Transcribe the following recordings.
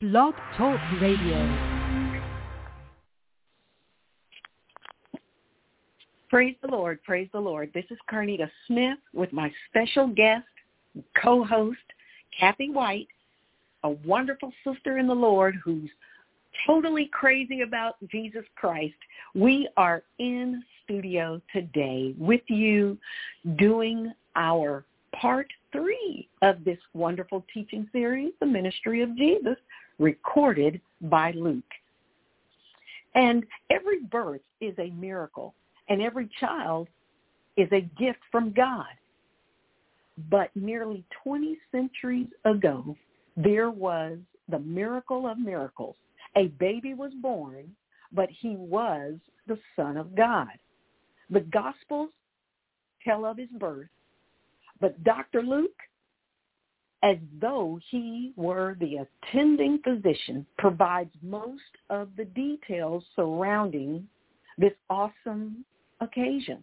Blog Talk Radio. Praise the Lord, praise the Lord. This is Carnita Smith with my special guest, co-host, Kathy White, a wonderful sister in the Lord who's totally crazy about Jesus Christ. We are in studio today with you doing our part 3 of this wonderful teaching series, The Ministry of Jesus, recorded by Luke. And every birth is a miracle, and every child is a gift from God. But nearly 20 centuries ago, there was the miracle of miracles. A baby was born, but he was the Son of God. The Gospels tell of his birth, but Dr. Luke, as though he were the attending physician, provides most of the details surrounding this awesome occasion.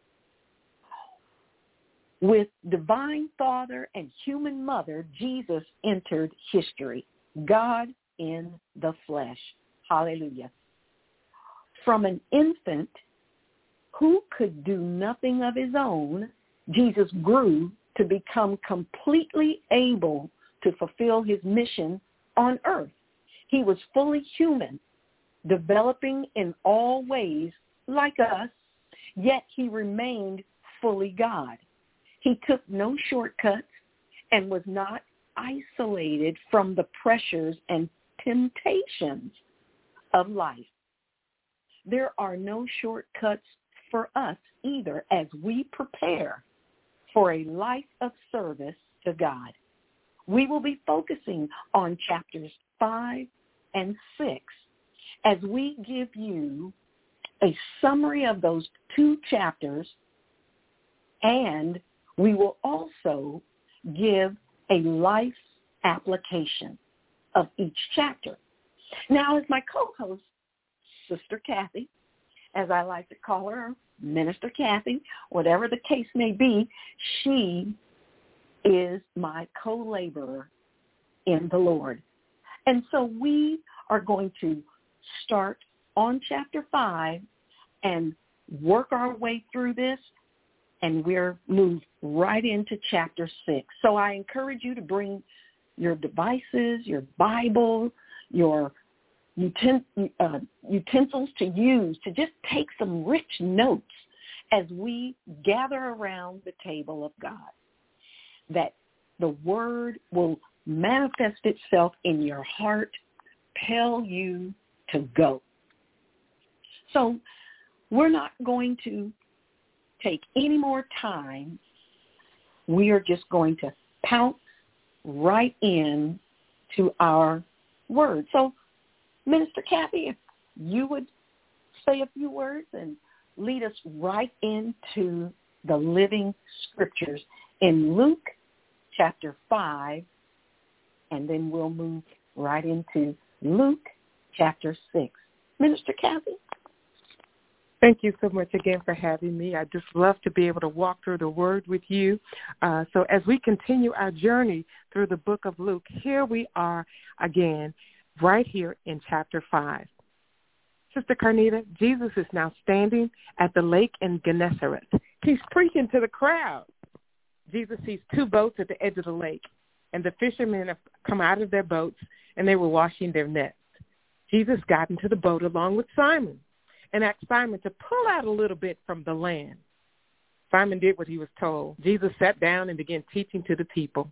With divine Father and human mother, Jesus entered history, God in the flesh. Hallelujah. From an infant who could do nothing of his own, Jesus grew to become completely able to fulfill his mission on earth. He was fully human, developing in all ways like us, yet he remained fully God. He took no shortcuts and was not isolated from the pressures and temptations of life. There are no shortcuts for us either as we prepare for a life of service to God. We will be focusing on chapters 5 and 6 as we give you a summary of those 2 chapters, and we will also give a life application of each chapter. Now, as my co-host, Sister Kathy, as I like to call her, Minister Kathy, whatever the case may be, she is my co-laborer in the Lord. And so we are going to start on chapter 5 and work our way through this, and we're moved right into chapter 6. So I encourage you to bring your devices, your Bible, your utensils to use, to just take some rich notes as we gather around the table of God, that the word will manifest itself in your heart, tell you to go. So we're not going to take any more time. We are just going to pounce right in to our word. So, Minister Kathy, if you would say a few words and lead us right into the living scriptures in Luke chapter 5, and then we'll move right into Luke chapter 6. Minister Kathy? Thank you so much again for having me. I just love to be able to walk through the Word with you. So as we continue our journey through the book of Luke, here we are again, right here in chapter 5. Sister Carnita, Jesus is now standing at the lake in Gennesaret. He's preaching to the crowd. Jesus sees 2 boats at the edge of the lake, and the fishermen have come out of their boats, and they were washing their nets. Jesus got into the boat along with Simon and asked Simon to pull out a little bit from the land. Simon did what he was told. Jesus sat down and began teaching to the people.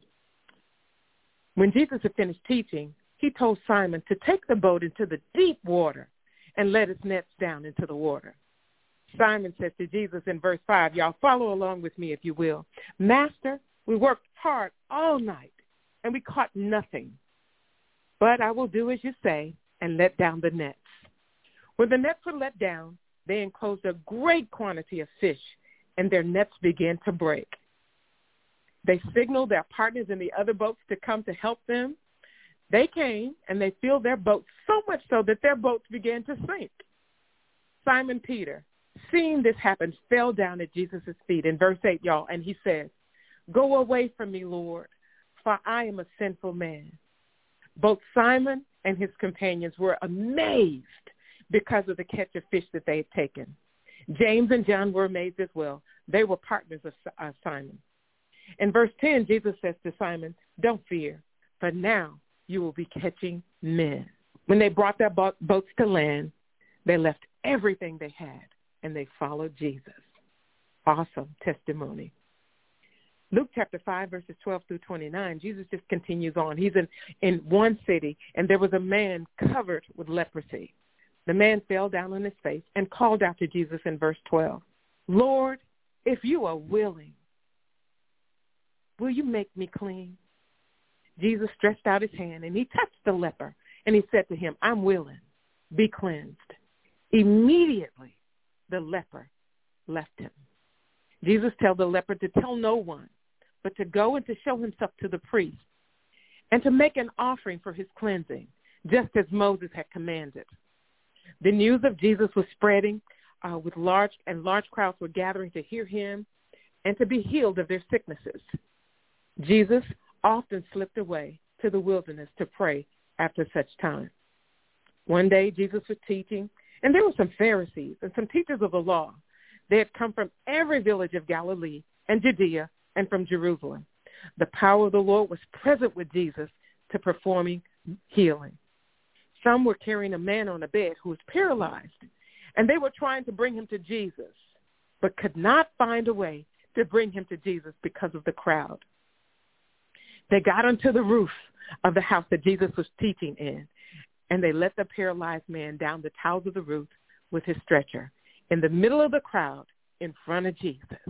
When Jesus had finished teaching, he told Simon to take the boat into the deep water and let his nets down into the water. Simon said to Jesus in verse 5, y'all follow along with me if you will. Master, we worked hard all night and we caught nothing. But I will do as you say and let down the nets. When the nets were let down, they enclosed a great quantity of fish, and their nets began to break. They signaled their partners in the other boats to come to help them. They came, and they filled their boats so much so that their boats began to sink. Simon Peter, seeing this happen, fell down at Jesus' feet. In verse 8, y'all, and he said, "Go away from me, Lord, for I am a sinful man." Both Simon and his companions were amazed because of the catch of fish that they had taken. James and John were amazed as well. They were partners of Simon. In verse 10, Jesus says to Simon, "Don't fear, for now you will be catching men." When they brought their boats to land, they left everything they had, and they followed Jesus. Awesome testimony. Luke chapter 5, verses 12 through 29, Jesus just continues on. He's in one city, and there was a man covered with leprosy. The man fell down on his face and called out to Jesus in verse 12, "Lord, if you are willing, will you make me clean?" Jesus stretched out his hand, and he touched the leper, and he said to him, "I'm willing, be cleansed." Immediately, the leper left him. Jesus told the leper to tell no one, but to go and to show himself to the priest and to make an offering for his cleansing, just as Moses had commanded. The news of Jesus was spreading with large crowds were gathering to hear him and to be healed of their sicknesses. Jesus often slipped away to the wilderness to pray after such time. One day Jesus was teaching, and there were some Pharisees and some teachers of the law. They had come from every village of Galilee and Judea and from Jerusalem. The power of the Lord was present with Jesus to performing healing. Some were carrying a man on a bed who was paralyzed, and they were trying to bring him to Jesus, but could not find a way to bring him to Jesus because of the crowd. They got onto the roof of the house that Jesus was teaching in, and they let the paralyzed man down the tiles of the roof with his stretcher in the middle of the crowd in front of Jesus.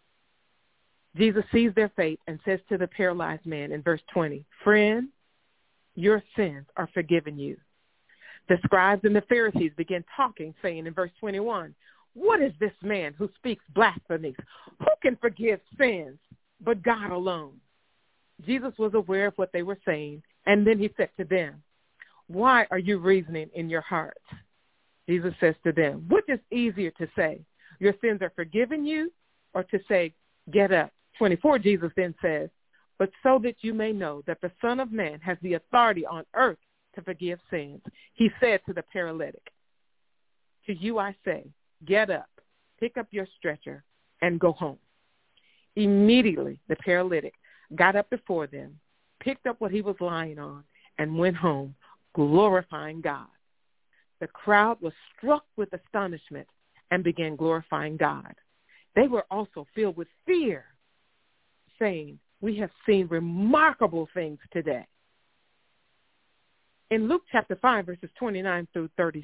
Jesus sees their faith and says to the paralyzed man in verse 20, "Friend, your sins are forgiven you." The scribes and the Pharisees began talking, saying in verse 21, "What is this man who speaks blasphemies? Who can forgive sins but God alone?" Jesus was aware of what they were saying, and then he said to them, "Why are you reasoning in your hearts?" Jesus says to them, "Which is easier to say, your sins are forgiven you, or to say, get up?" 24, Jesus then says, "But so that you may know that the Son of Man has the authority on earth to forgive sins," he said to the paralytic, "To you I say, get up, pick up your stretcher, and go home." Immediately the paralytic got up before them, picked up what he was lying on, and went home, glorifying God. The crowd was struck with astonishment and began glorifying God. They were also filled with fear, saying, "We have seen remarkable things today." In Luke chapter 5, verses 27 through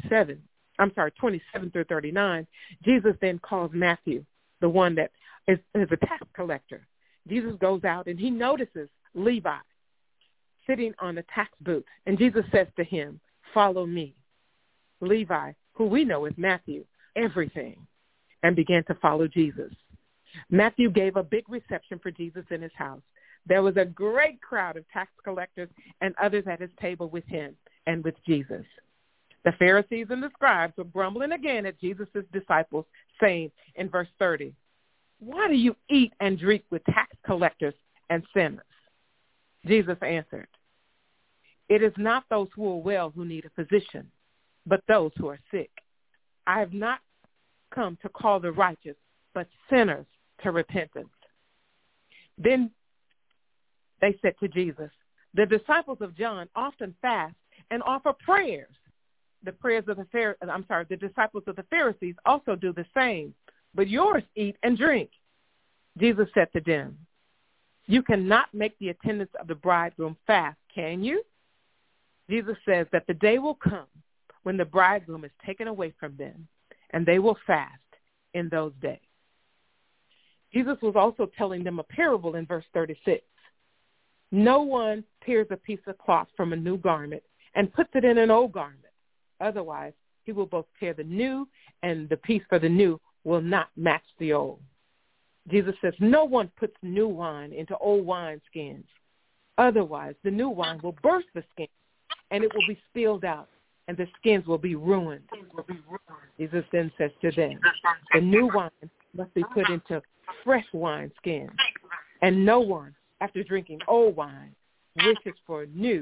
39, Jesus then calls Matthew, the one that is a tax collector. Jesus goes out and he notices Levi sitting on a tax booth. And Jesus says to him, "Follow me." Levi, who we know as Matthew, everything, and began to follow Jesus. Matthew gave a big reception for Jesus in his house. There was a great crowd of tax collectors and others at his table with him and with Jesus. The Pharisees and the scribes were grumbling again at Jesus' disciples, saying in verse 30, "Why do you eat and drink with tax collectors and sinners?" Jesus answered, "It is not those who are well who need a physician, but those who are sick. I have not come to call the righteous, but sinners to repentance." Then they said to Jesus, "The disciples of John often fast and offer prayers. The disciples of the Pharisees also do the same, but yours eat and drink." Jesus said to them, "You cannot make the attendants of the bridegroom fast, can you?" Jesus says that the day will come when the bridegroom is taken away from them, and they will fast in those days. Jesus was also telling them a parable in verse 36. "No one tears a piece of cloth from a new garment and puts it in an old garment. Otherwise, he will both tear the new, and the piece for the new will not match the old." Jesus says, "No one puts new wine into old wineskins. Otherwise, the new wine will burst the skins, and it will be spilled out, and the skins will be ruined." Jesus then says to them, "The new wine must be put into fresh wineskins, and no one, after drinking old wine, wishes for new,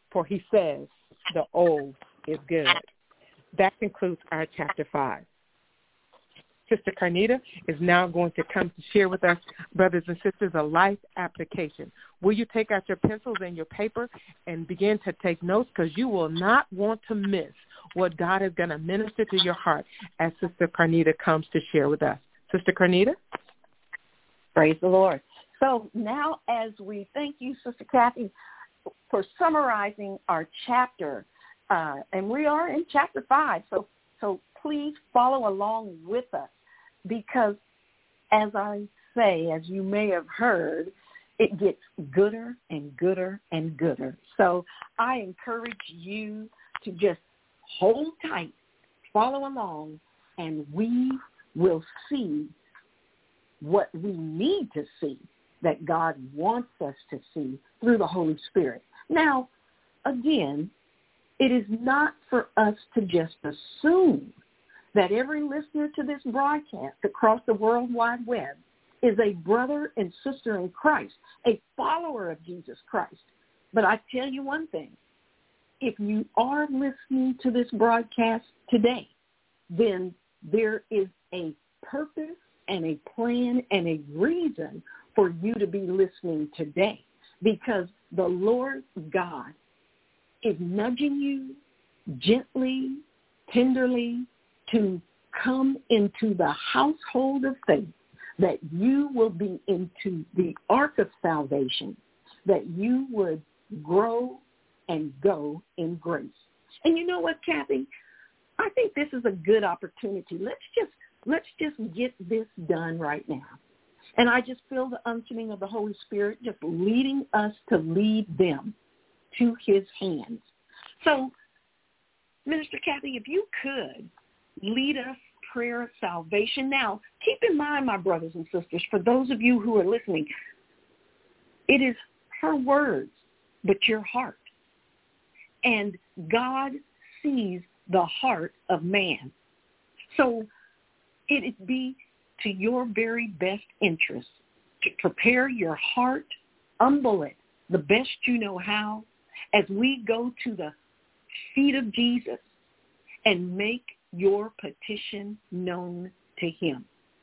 for he says the old is good. That concludes our chapter 5. Sister Carnita is now going to come to share with us, brothers and sisters, a life application. Will you take out your pencils and your paper and begin to take notes, because you will not want to miss what God is going to minister to your heart as Sister Carnita comes to share with us. Sister Carnita? Praise the Lord. So now as we thank you, Sister Kathy, for summarizing our chapter, and we are in chapter 5, so please follow along with us, because as I say, as you may have heard, it gets gooder and gooder and gooder. So I encourage you to just hold tight, follow along, and we will see what we need to see that God wants us to see through the Holy Spirit. Now, again, it is not for us to just assume that every listener to this broadcast across the World Wide Web is a brother and sister in Christ, a follower of Jesus Christ. But I tell you one thing, if you are listening to this broadcast today, then there is a purpose and a plan and a reason for you to be listening today, because the Lord God is nudging you gently, tenderly, to come into the household of faith, that you will be into the ark of salvation, that you would grow and go in grace. And you know what, Kathy? I think this is a good opportunity. Let's just get this done right now. And I just feel the unctioning of the Holy Spirit just leading us to lead them to his hands. So, Minister Kathy, if you could lead us prayer of salvation. Now, keep in mind, my brothers and sisters, for those of you who are listening, it is her words, but your heart. And God sees the heart of man. So it be to your very best interest to prepare your heart, humble it the best you know how, as we go to the feet of Jesus and make your petition known to him.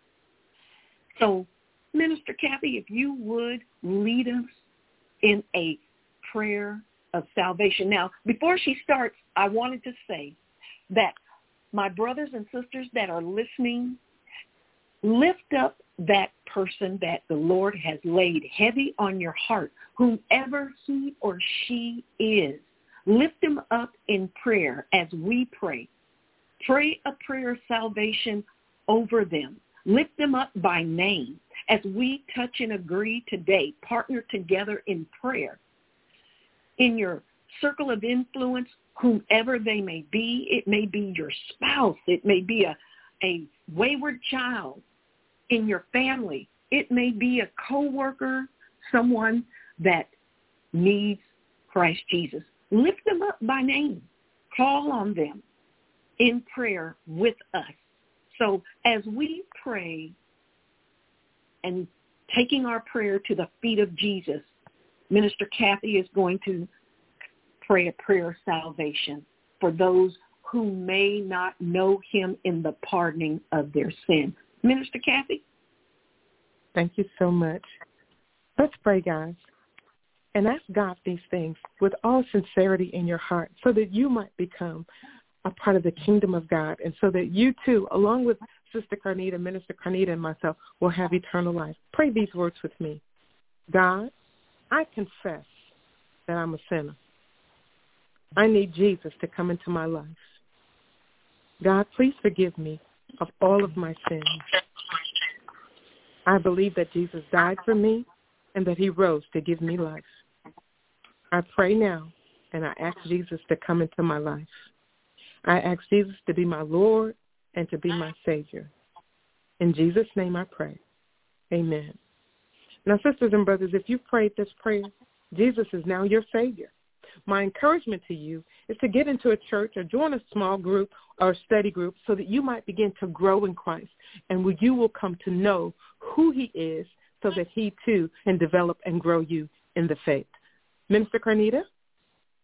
So, Minister Kathy, if you would lead us in a prayer of salvation. Now, before she starts, I wanted to say that my brothers and sisters that are listening, lift up that person that the Lord has laid heavy on your heart, whomever he or she is. Lift them up in prayer as we pray. Pray a prayer of salvation over them. Lift them up by name. As we touch and agree today, partner together in prayer. In your circle of influence, whomever they may be, it may be your spouse, it may be a wayward child in your family, it may be a coworker, someone that needs Christ Jesus. Lift them up by name. Call on them in prayer with us. So as we pray and taking our prayer to the feet of Jesus, Minister Kathy is going to pray a prayer of salvation for those who may not know him in the pardoning of their sin. Minister Kathy? Thank you so much. Let's pray, guys, and ask God these things with all sincerity in your heart so that you might become a part of the kingdom of God, and so that you too, along with Sister Carnita, Minister Carnita, and myself, will have eternal life. Pray these words with me. God, I confess that I'm a sinner. I need Jesus to come into my life. God, please forgive me of all of my sins. I believe that Jesus died for me and that he rose to give me life. I pray now, and I ask Jesus to come into my life. I ask Jesus to be my Lord and to be my Savior. In Jesus' name I pray. Amen. Now, sisters and brothers, if you prayed this prayer, Jesus is now your Savior. My encouragement to you is to get into a church or join a small group or a study group so that you might begin to grow in Christ, and you will come to know who he is so that he too can develop and grow you in the faith. Minister Carnita?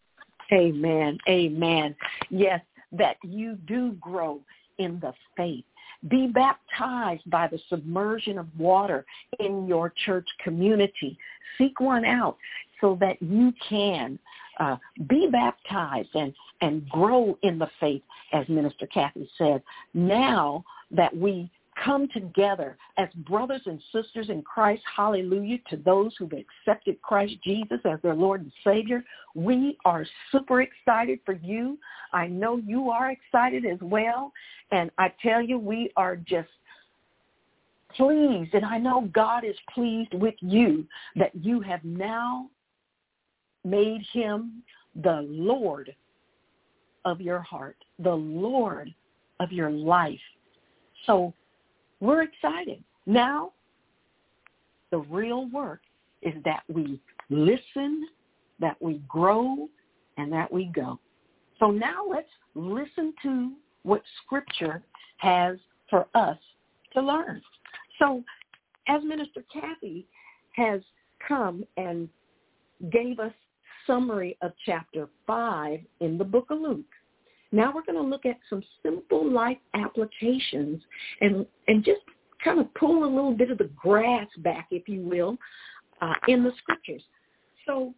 Amen. Amen. Yes, that you do grow in the faith. Be baptized by the submersion of water in your church community. Seek one out so that you can be baptized and grow in the faith, as Minister Kathy said. Now that we come together as brothers and sisters in Christ, hallelujah, to those who've accepted Christ Jesus as their Lord and Savior, we are super excited for you. I know you are excited as well. And I tell you, we are just pleased, and I know God is pleased with you, that you have now made him the Lord of your heart, the Lord of your life. So we're excited. Now, the real work is that we listen, that we grow, and that we go. So now let's listen to what Scripture has for us to learn. So as Minister Kathy has come and gave us summary of chapter 5 in the book of Luke, now we're going to look at some simple life applications and just kind of pull a little bit of the grass back, if you will, in the Scriptures. So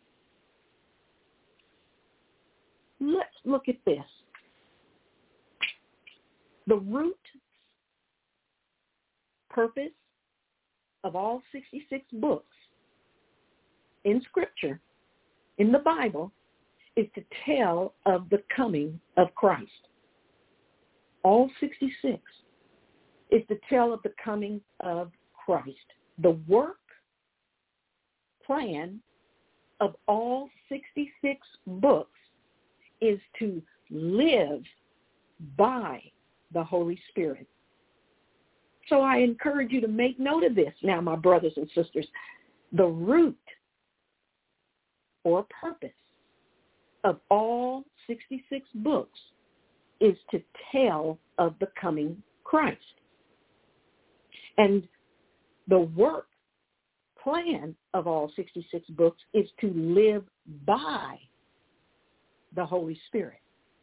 let's look at this. The root purpose of all 66 books in Scripture, in the Bible, is to tell of the coming of Christ. All 66 is to tell of the coming of Christ. The work plan of all 66 books is to live by the Holy Spirit. So I encourage you to make note of this now, my brothers and sisters. The root or purpose of all 66 books is to tell of the coming Christ. And the work plan of all 66 books is to live by the Holy Spirit.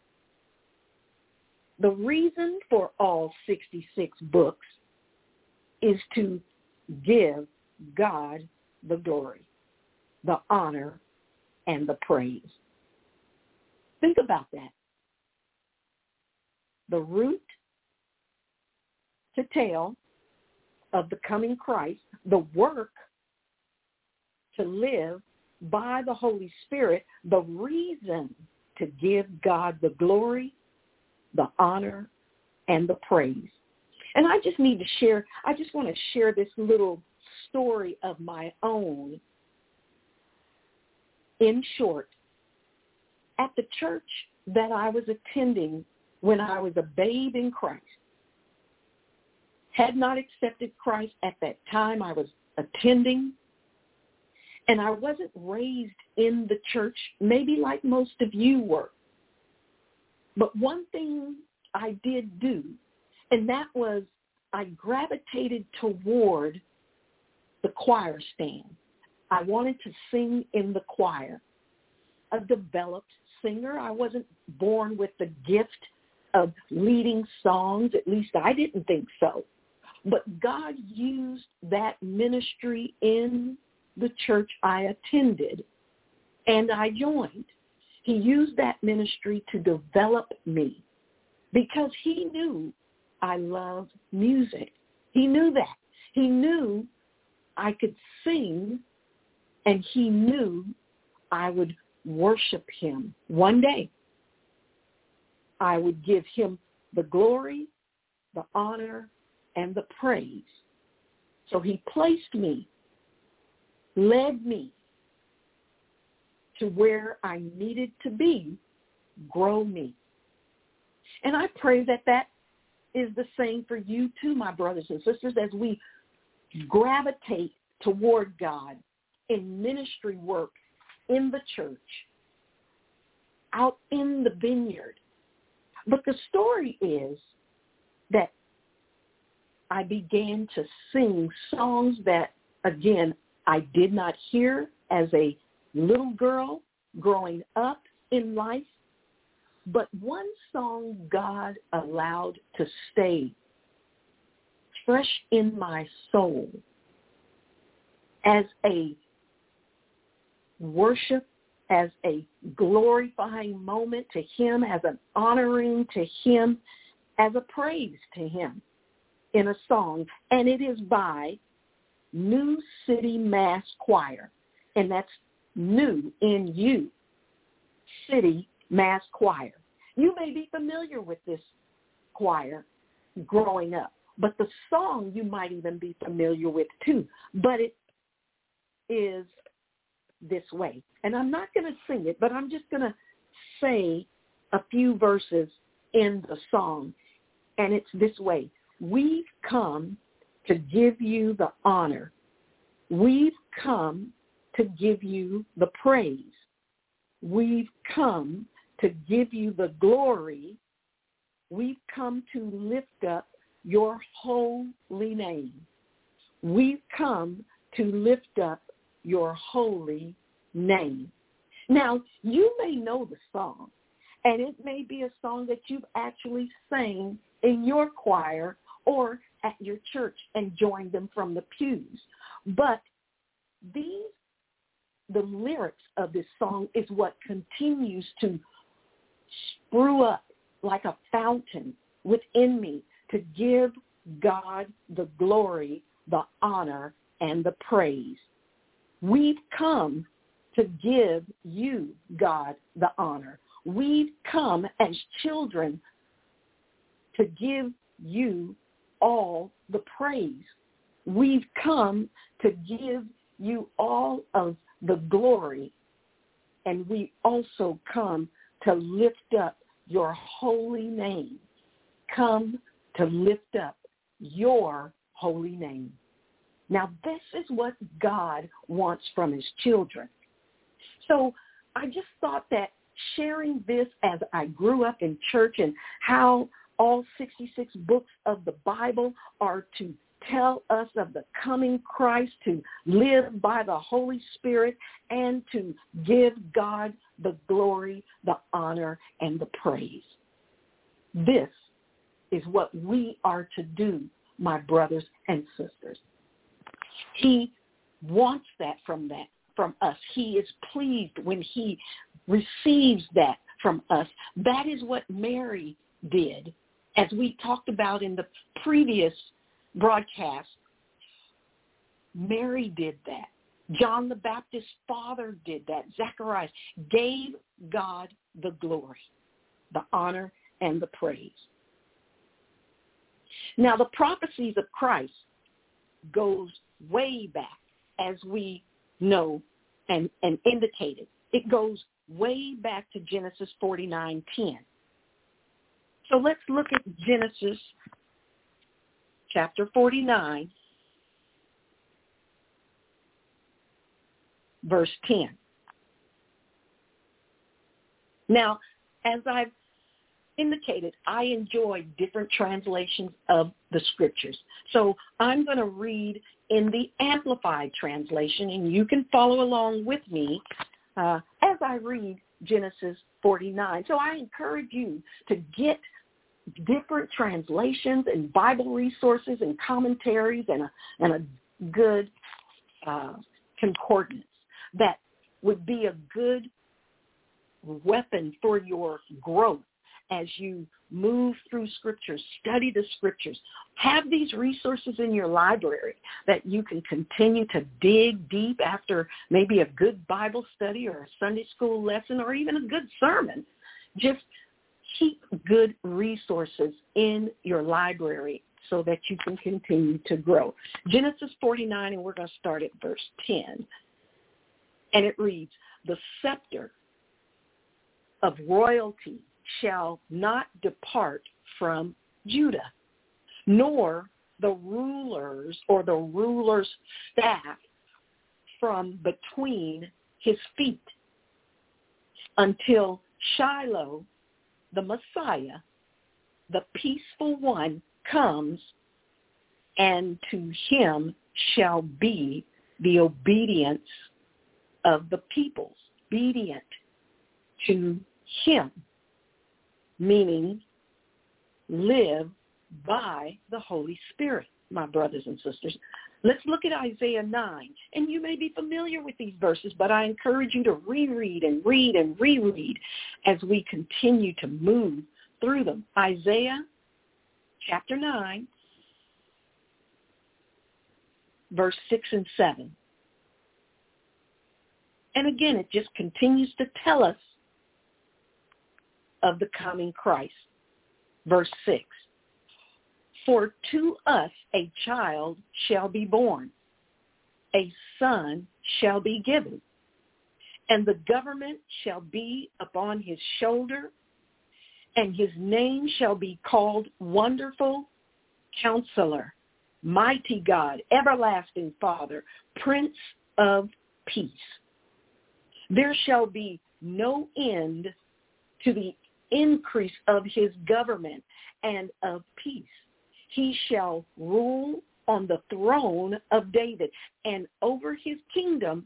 The reason for all 66 books is to give God the glory, the honor, and the praise. Think about that. The root to tell of the coming Christ, the work to live by the Holy Spirit, the reason to give God the glory, the honor, and the praise. And I just want to share this little story of my own. In short, at the church that I was attending when I was a babe in Christ, had not accepted Christ at that time I was attending, and I wasn't raised in the church, maybe like most of you were. But one thing I did do, and that was I gravitated toward the choir stand. I wanted to sing in the choir. A developed singer. I wasn't born with the gift of leading songs. At least I didn't think so. But God used that ministry in the church I attended, and I joined. He used that ministry to develop me because he knew I loved music. He knew that. He knew I could sing, and he knew I would worship him. One day, I would give him the glory, the honor, and the praise. So he placed me, led me to where I needed to be, grow me. And I pray that that is the same for you too, my brothers and sisters, as we gravitate toward God in ministry work in the church, out in the vineyard. But the story is that I began to sing songs that, again, I did not hear as a little girl growing up in life, but one song God allowed to stay fresh in my soul as a worship, as a glorifying moment to him, as an honoring to him, as a praise to him in a song. And it is by New City Mass Choir. And that's New, N-U, City Mass Choir. You may be familiar with this choir growing up, but the song you might even be familiar with too. But it is this way. And I'm not going to sing it, but I'm just going to say a few verses in the song. And it's this way. We've come to give you the honor. We've come to give you the praise. We've come to give you the glory. We've come to lift up your holy name. We've come to lift up your holy name. Now, you may know the song, and it may be a song that you've actually sang in your choir or at your church and joined them from the pews. But the lyrics of this song is what continues to sprue up like a fountain within me to give God the glory, the honor, and the praise. We've come to give you, God, the honor. We've come as children to give you all the praise. We've come to give you all of the glory. And we also come to lift up your holy name. Come to lift up your holy name. Now, this is what God wants from his children. So I just thought that sharing this as I grew up in church and how all 66 books of the Bible are to tell us of the coming Christ, to live by the Holy Spirit, and to give God the glory, the honor, and the praise. This is what we are to do, my brothers and sisters. He wants that from us. He is pleased when he receives that from us. That is what Mary did, as we talked about in the previous broadcast. Mary did that. John the Baptist's father did that. Zacharias gave God the glory, the honor, and the praise. Now, the prophecies of Christ goes way back, as we know and indicated. It goes way back to Genesis 49:10. So let's look at Genesis chapter 49, verse 10. Now, as I've indicated, I enjoy different translations of the scriptures. So I'm going to read in the Amplified translation, and you can follow along with me as I read Genesis 49. So I encourage you to get different translations and Bible resources and commentaries and a good concordance that would be a good weapon for your growth as you move through scriptures, study the scriptures. Have these resources in your library that you can continue to dig deep after maybe a good Bible study or a Sunday school lesson or even a good sermon. Just keep good resources in your library so that you can continue to grow. Genesis 49, and we're going to start at verse 10. And it reads, "The scepter of royalty shall not depart from Judah, nor the rulers or the ruler's staff from between his feet, until Shiloh, the Messiah, the peaceful one, comes, and to him shall be the obedience of the peoples." Obedient to him, meaning live by the Holy Spirit, my brothers and sisters. Let's look at Isaiah 9. And you may be familiar with these verses, but I encourage you to reread and read and reread as we continue to move through them. Isaiah chapter 9, verse 6 and 7. And again, it just continues to tell us of the coming Christ. Verse 6. For to us a child shall be born, a son shall be given, and the government shall be upon his shoulder, and his name shall be called Wonderful Counselor, Mighty God, Everlasting Father, Prince of Peace. There shall be no end to the increase of his government and of peace. He shall rule on the throne of David and over his kingdom,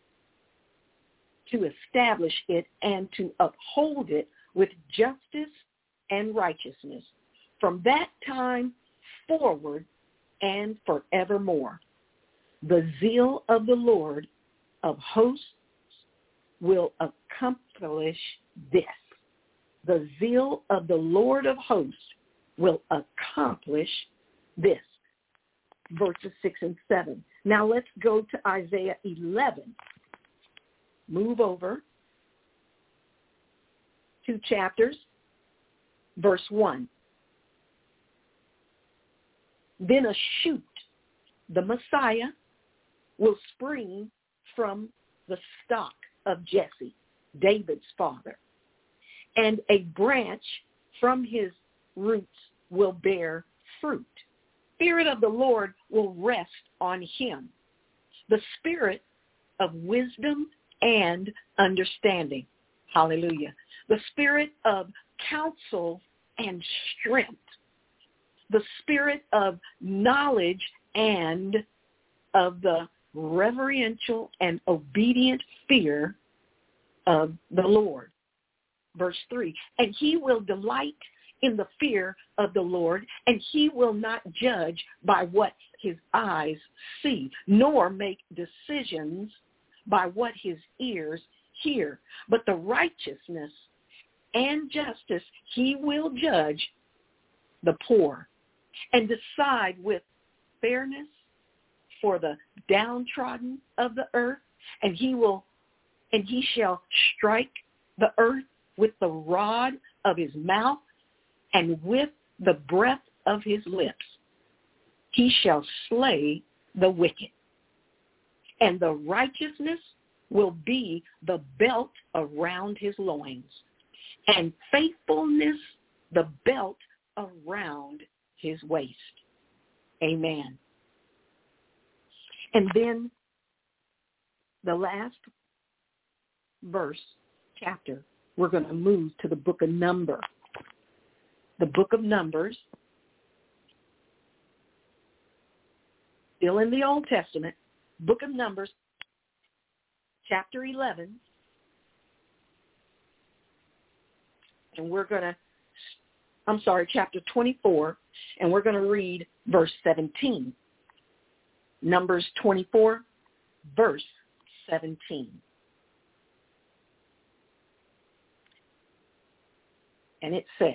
to establish it and to uphold it with justice and righteousness from that time forward and forevermore. The zeal of the Lord of hosts will accomplish this. The zeal of the Lord of hosts will accomplish this. Verses 6 and 7. Now let's go to Isaiah 11. Move over 2 chapters, verse 1. Then a shoot, the Messiah, will spring from the stock of Jesse, David's father, and a branch from his roots will bear fruit. Spirit of the Lord will rest on him, the spirit of wisdom and understanding. Hallelujah. The spirit of counsel and strength. The spirit of knowledge and of the reverential and obedient fear of the Lord. Verse 3, and he will delight in the fear of the Lord, and he will not judge by what his eyes see, nor make decisions by what his ears hear. But the righteousness and justice he will judge the poor, and decide with fairness for the downtrodden of the earth, and he shall strike the earth with the rod of his mouth, and with the breath of his lips he shall slay the wicked. And the righteousness will be the belt around his loins, and faithfulness the belt around his waist. Amen. And then the last verse, chapter, we're going to move to the book of Numbers. The book of Numbers, still in the Old Testament, book of Numbers, chapter 11. And chapter 24, and we're going to read verse 17. Numbers 24, verse 17. And it says,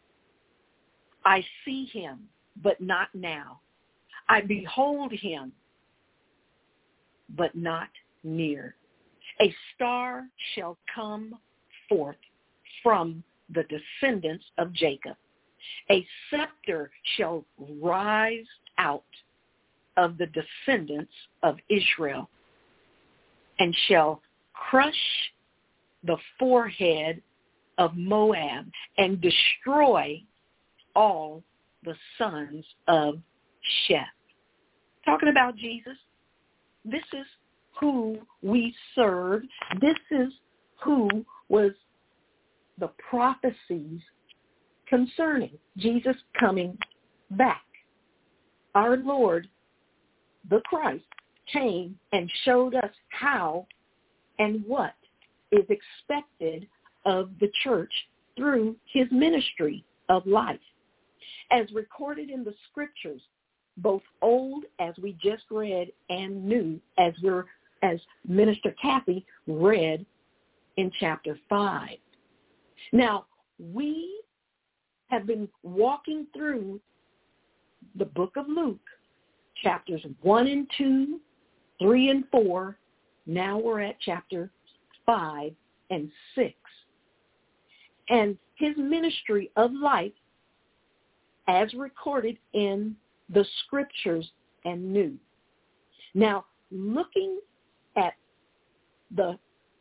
I see him, but not now. I behold him, but not near. A star shall come forth from the descendants of Jacob. A scepter shall rise out of the descendants of Israel, and shall crush the forehead of Moab and destroy all the sons of Sheth. Talking about Jesus, this is who we serve. This is who was the prophecies concerning Jesus coming back. Our Lord, the Christ, came and showed us how and what is expected of the church through his ministry of life. As recorded in the scriptures, both old, as we just read, and new, as Minister Kathy read in chapter 5. Now, we have been walking through the book of Luke, chapters 1 and 2, 3 and 4. Now we're at chapter 5 and 6. And his ministry of life as recorded in the scriptures and new. Now, looking at the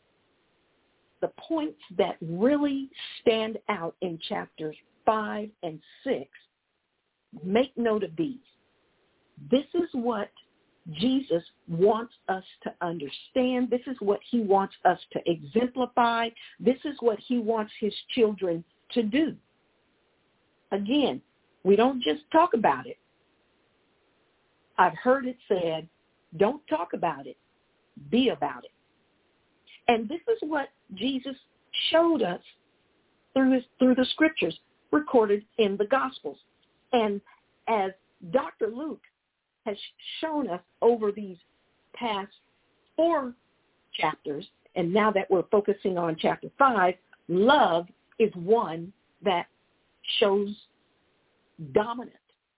points that really stand out in chapters 5 and 6, make note of these. This is what Jesus wants us to understand. This is what he wants us to exemplify. This is what he wants his children to do. Again, we don't just talk about it. I've heard it said, don't talk about it, be about it. And this is what Jesus showed us through the scriptures recorded in the Gospels. And as Dr. Luke has shown us over these past 4 chapters, and now that we're focusing on chapter 5, love is one that shows dominant.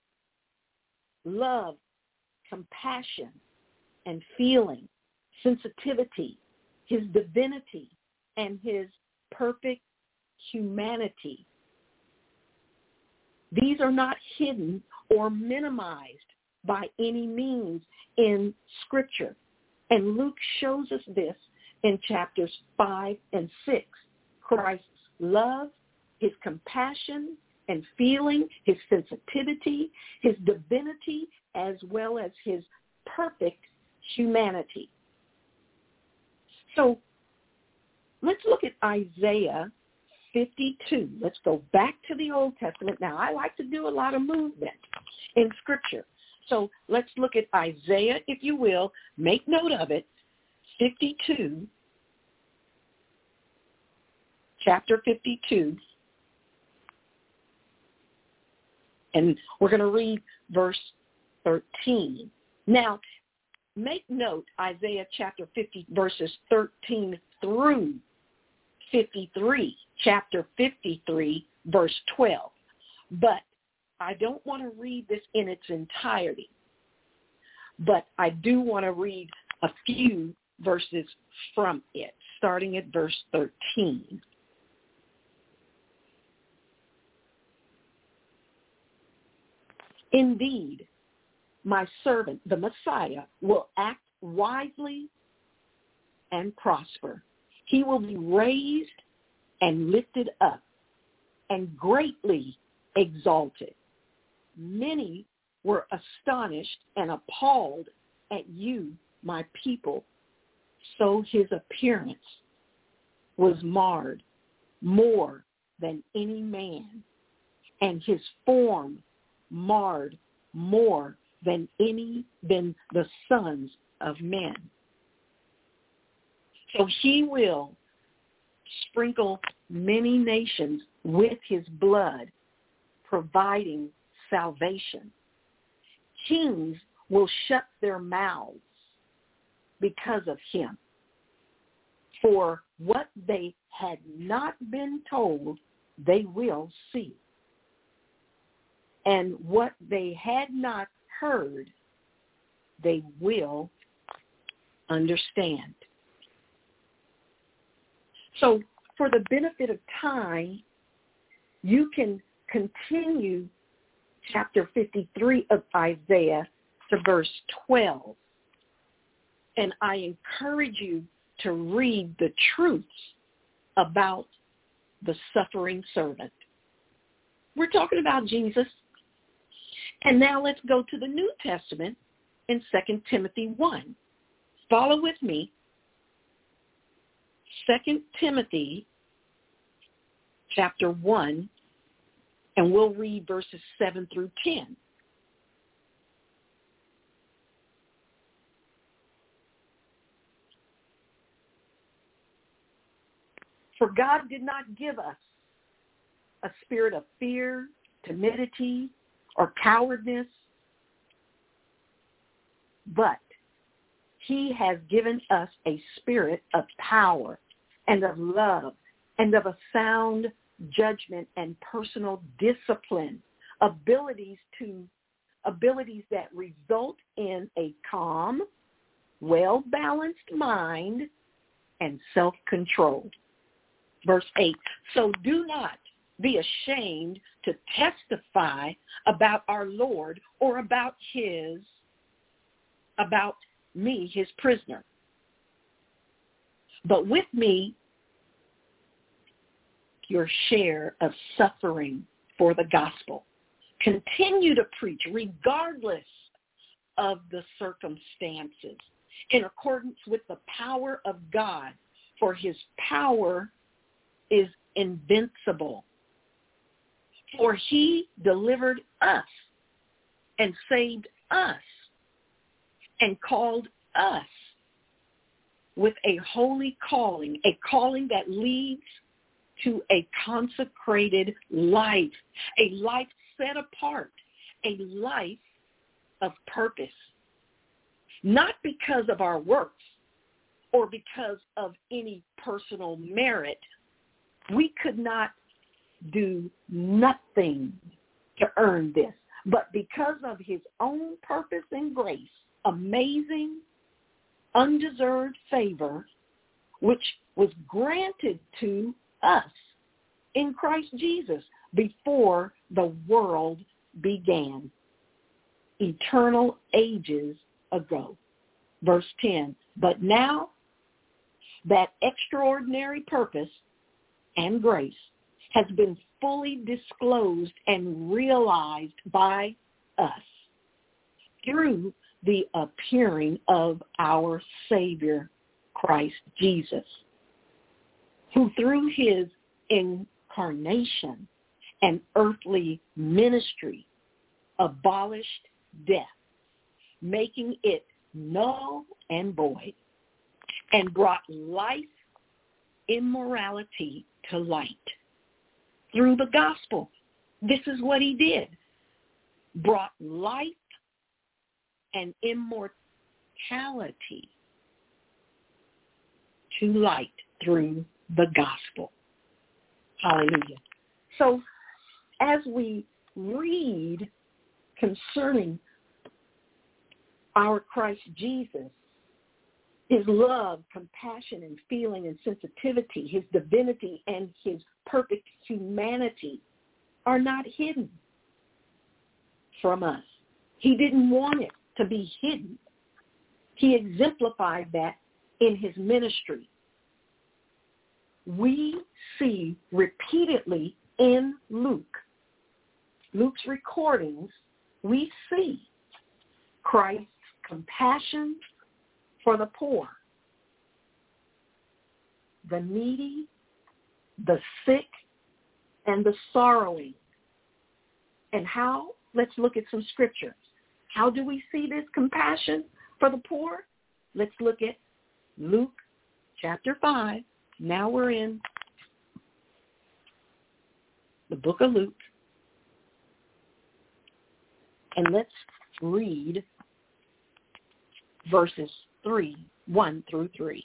Love, compassion, and feeling, sensitivity, his divinity, and his perfect humanity. These are not hidden or minimized by any means in Scripture. And Luke shows us this in chapters 5 and 6. Christ's love, his compassion and feeling, his sensitivity, his divinity, as well as his perfect humanity. So let's look at Isaiah 52. Let's go back to the Old Testament. Now, I like to do a lot of movement in Scripture. So let's look at Isaiah, if you will. Make note of it. 52, chapter 52. And we're going to read verse 13. Now, make note, Isaiah chapter 50, verses 13 through 53, chapter 53, verse 12. But I don't want to read this in its entirety, but I do want to read a few verses from it, starting at verse 13. Indeed, my servant, the Messiah, will act wisely and prosper. He will be raised and lifted up and greatly exalted. Many were astonished and appalled at you, my people. So his appearance was marred more than any man, and his form marred more than the sons of men. So he will sprinkle many nations with his blood, providing salvation. Kings will shut their mouths because of him. For what they had not been told, they will see. And what they had not heard, they will understand. So for the benefit of time, you can continue chapter 53 of Isaiah to verse 12. And I encourage you to read the truths about the suffering servant. We're talking about Jesus. And now let's go to the New Testament in 2 Timothy 1. Follow with me. 2 Timothy chapter 1, and we'll read verses 7 through 10. For God did not give us a spirit of fear, timidity, or cowardness, but he has given us a spirit of power and of love and of a sound judgment and personal discipline, abilities that result in a calm, well-balanced mind and self-control. Verse 8, so do not be ashamed to testify about our Lord or about me, his prisoner. But with me, your share of suffering for the gospel. Continue to preach regardless of the circumstances, in accordance with the power of God, for his power is invincible. For he delivered us and saved us and called us with a holy calling, a calling that leads to a consecrated life, a life set apart, a life of purpose. Not because of our works or because of any personal merit. We could not do nothing to earn this, but because of his own purpose and grace, amazing, undeserved favor, which was granted to us in Christ Jesus before the world began, eternal ages ago. Verse 10, but now that extraordinary purpose and grace has been fully disclosed and realized by us through the appearing of our Savior, Christ Jesus, who through his incarnation and earthly ministry abolished death, making it null and void, and brought life, immorality to light. Through the gospel, this is what he did. Brought life and immortality to light through the gospel. Hallelujah. So as we read concerning our Christ Jesus, his love, compassion, and feeling and sensitivity, his divinity, and his perfect humanity are not hidden from us. He didn't want it to be hidden. He exemplified that in his ministry. We see repeatedly in Luke's recordings, we see Christ's compassion for the poor, the needy, the sick, and the sorrowing. And how? Let's look at some scriptures. How do we see this compassion for the poor? Let's look at Luke chapter 5. Now we're in the book of Luke. And let's read verses 1 through 3.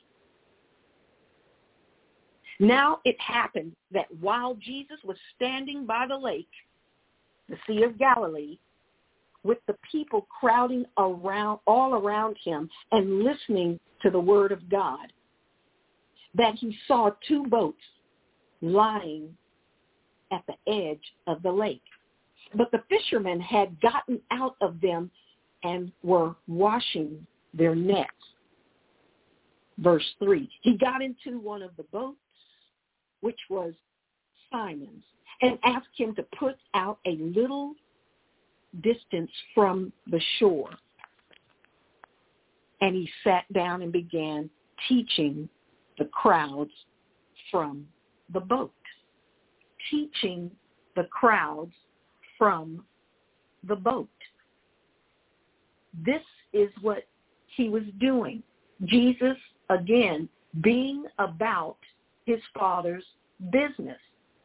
Now it happened that while Jesus was standing by the lake, the Sea of Galilee, with the people crowding all around him and listening to the word of God, that he saw two boats lying at the edge of the lake. But the fishermen had gotten out of them and were washing their nets. Verse 3, he got into one of the boats, which was Simon's, and asked him to put out a little distance from the shore. And he sat down and began teaching the crowds from the boat. Teaching the crowds from the boat. This is what he was doing. Jesus, again, being about his Father's business,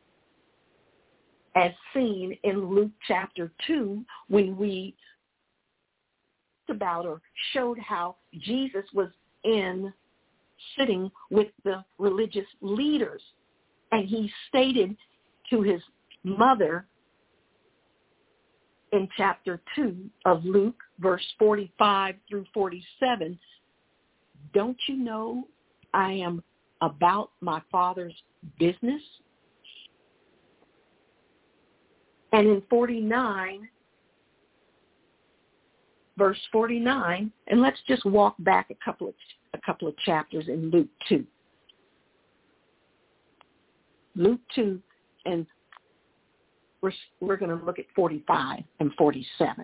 as seen in Luke chapter 2, when we about or showed how Jesus was sitting with the religious leaders, and he stated to his mother in chapter 2 of Luke, verse 45 through 47, don't you know I am about my Father's business? And in 49, verse 49, and let's just walk back a couple of chapters in Luke 2. Luke 2, and we're going to look at 45 and 47.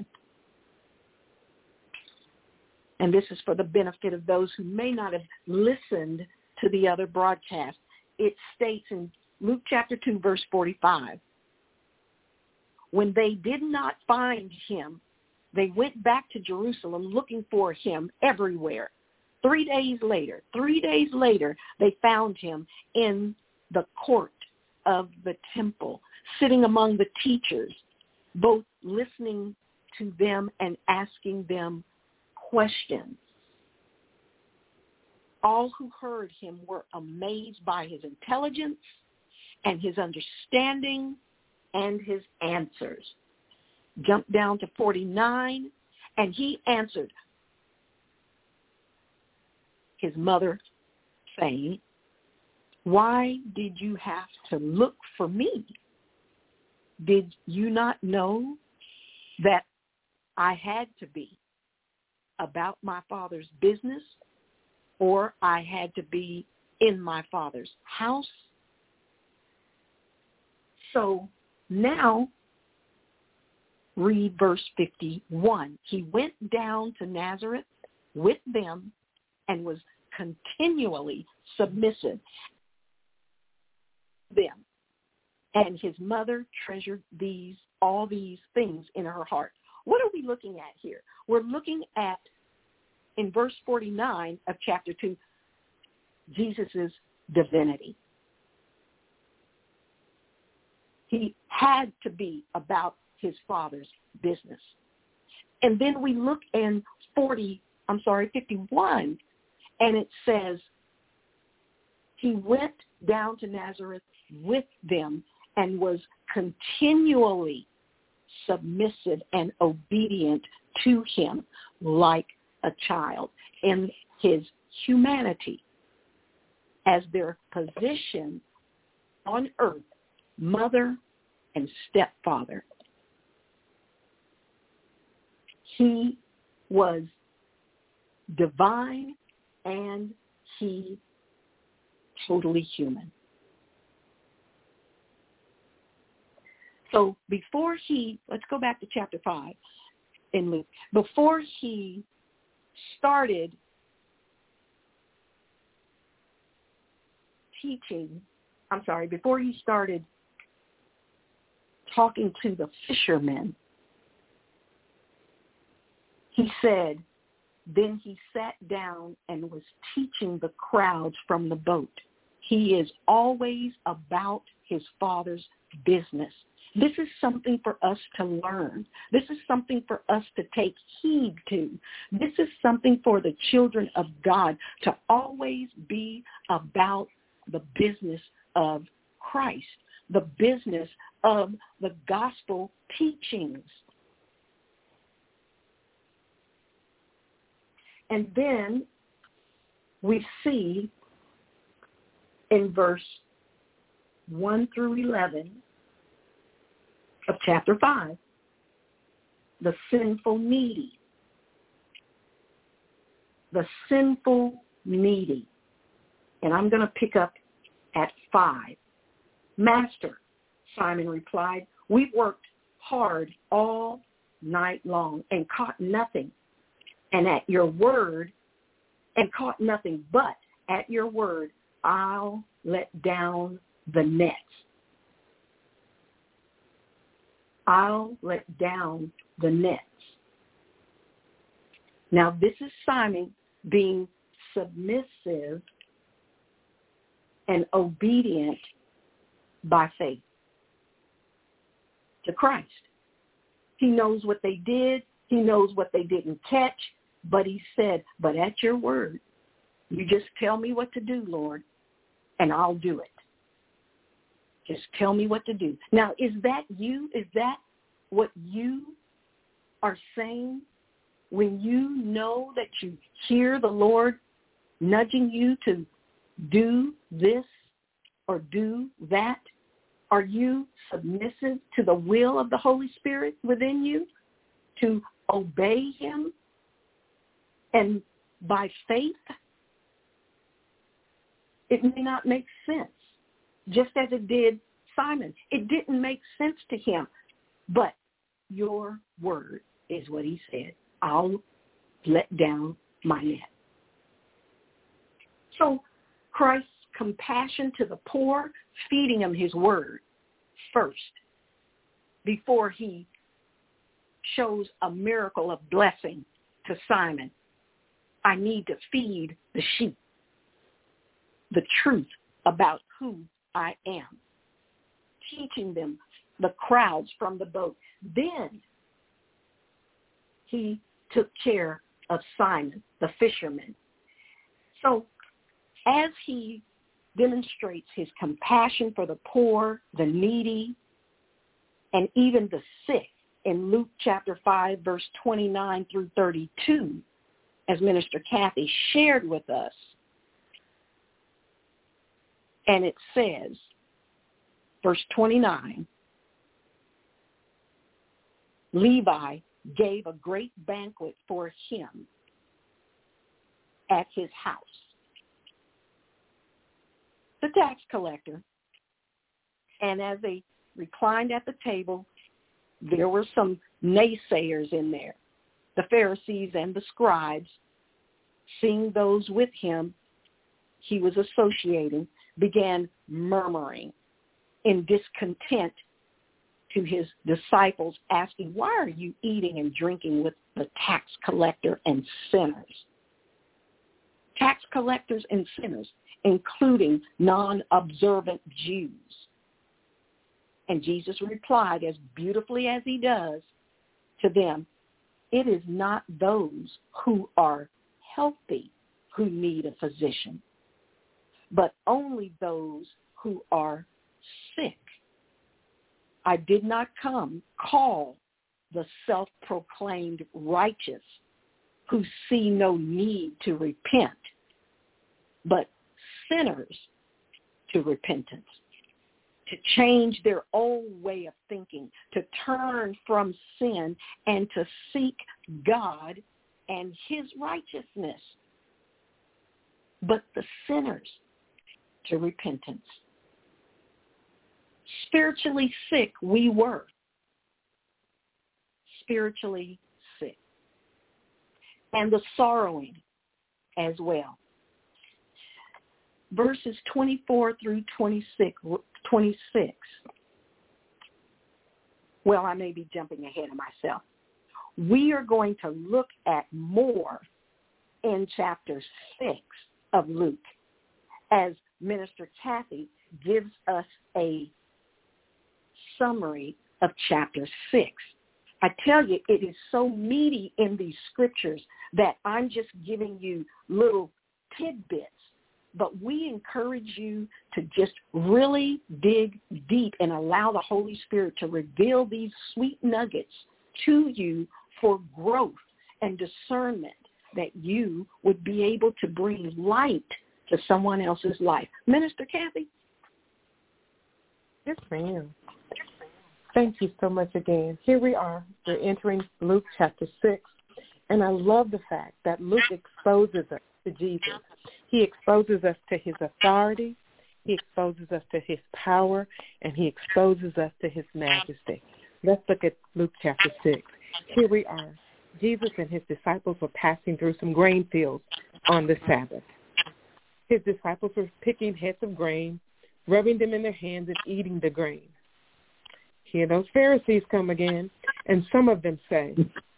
And this is for the benefit of those who may not have listened to the other broadcast. It states in Luke chapter 2, verse 45, when they did not find him, they went back to Jerusalem looking for him everywhere. 3 days later, they found him in the court of the temple, sitting among the teachers, both listening to them and asking them questions. All who heard him were amazed by his intelligence and his understanding and his answers. Jump down to 49, and he answered his mother, saying, why did you have to look for me? Did you not know that I had to be about my Father's business, or I had to be in my Father's house? So now, read verse 51. He went down to Nazareth with them and was continually submissive to them. And his mother treasured all these things in her heart. What are we looking at here? We're looking at, in verse 49 of chapter 2, Jesus' divinity. He had to be about his Father's business. And then we look in 51, and it says, he went down to Nazareth with them and was continually submissive and obedient to him like a child in his humanity. As their position on earth, mother and stepfather. He was divine and he totally human. So let's go back to chapter 5 in Luke. Before he started talking to the fishermen, he said, then he sat down and was teaching the crowds from the boat. He is always about his Father's business. This is something for us to learn. This is something for us to take heed to. This is something for the children of God to always be about the business of Christ, the business of the gospel teachings. And then we see in verse 1 through 11 of chapter 5, the sinful needy. The sinful needy. And I'm going to pick up at 5. Master, Simon replied, we've worked hard all night long and caught nothing. And caught nothing, but at your word, I'll let down the nets. I'll let down the nets. Now, this is Simon being submissive and obedient by faith to Christ. He knows what they did. He knows what they didn't catch. But he said, but at your word, you just tell me what to do, Lord, and I'll do it. Just tell me what to do. Now, is that you? Is that what you are saying when you know that you hear the Lord nudging you to do this or do that? Are you submissive to the will of the Holy Spirit within you to obey him? And by faith, it may not make sense, just as it did Simon. It didn't make sense to him, but your word is what he said. I'll let down my net. So Christ's compassion to the poor, feeding him his word first before he shows a miracle of blessing to Simon. I need to feed the sheep the truth about who I am, teaching them the crowds from the boat. Then he took care of Simon, the fisherman. So as he demonstrates his compassion for the poor, the needy, and even the sick in Luke chapter 5, verse 29 through 32, as Minister Kathy shared with us. And it says, verse 29, Levi gave a great banquet for him at his house. The tax collector, and as they reclined at the table, there were some naysayers in there. The Pharisees and the scribes, seeing those with him he was associating, began murmuring in discontent to his disciples, asking, why are you eating and drinking with the tax collector and sinners? Tax collectors and sinners, including non-observant Jews. And Jesus replied, as beautifully as he does, to them, it is not those who are healthy who need a physician, but only those who are sick. I did not call the self-proclaimed righteous who see no need to repent, but sinners to repentance, to change their old way of thinking, to turn from sin and to seek God and his righteousness, but the sinners to repentance. Spiritually sick we were. Spiritually sick. And the sorrowing as well. Verses 24 through 26. Well, I may be jumping ahead of myself. We are going to look at more in chapter 6 of Luke as Minister Kathy gives us a summary of chapter 6. I tell you, it is so meaty in these scriptures that I'm just giving you little tidbits. But we encourage you to just really dig deep and allow the Holy Spirit to reveal these sweet nuggets to you for growth and discernment, that you would be able to bring light to someone else's life. Minister Kathy? Yes, ma'am. Thank you so much again. Here we are. We're entering Luke chapter 6, and I love the fact that Luke exposes us to Jesus. He exposes us to his authority, he exposes us to his power, and he exposes us to his majesty. Let's look at Luke chapter 6. Here we are. Jesus and his disciples were passing through some grain fields on the Sabbath. His disciples were picking heads of grain, rubbing them in their hands and eating the grain. Here those Pharisees come again, and some of them say,